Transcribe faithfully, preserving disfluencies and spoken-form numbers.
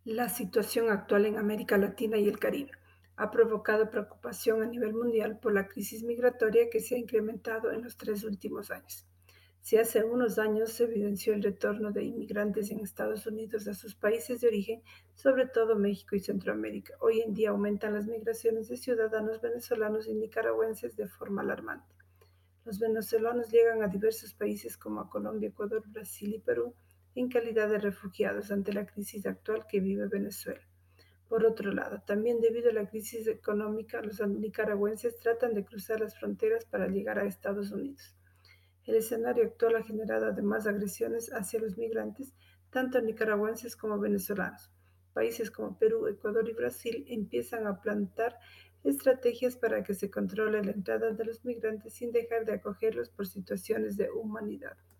La situación actual en América Latina y el Caribe ha provocado preocupación a nivel mundial por la crisis migratoria que se ha incrementado en los tres últimos años. Si hace unos años se evidenció el retorno de inmigrantes en Estados Unidos a sus países de origen, sobre todo México y Centroamérica, hoy en día aumentan las migraciones de ciudadanos venezolanos y nicaragüenses de forma alarmante. Los venezolanos llegan a diversos países como a Colombia, Ecuador, Brasil y Perú en calidad de refugiados ante la crisis actual que vive Venezuela. Por otro lado, también debido a la crisis económica, los nicaragüenses tratan de cruzar las fronteras para llegar a Estados Unidos. El escenario actual ha generado además agresiones hacia los migrantes, tanto nicaragüenses como venezolanos. Países como Perú, Ecuador y Brasil empiezan a plantar estrategias para que se controle la entrada de los migrantes sin dejar de acogerlos por situaciones de humanidad.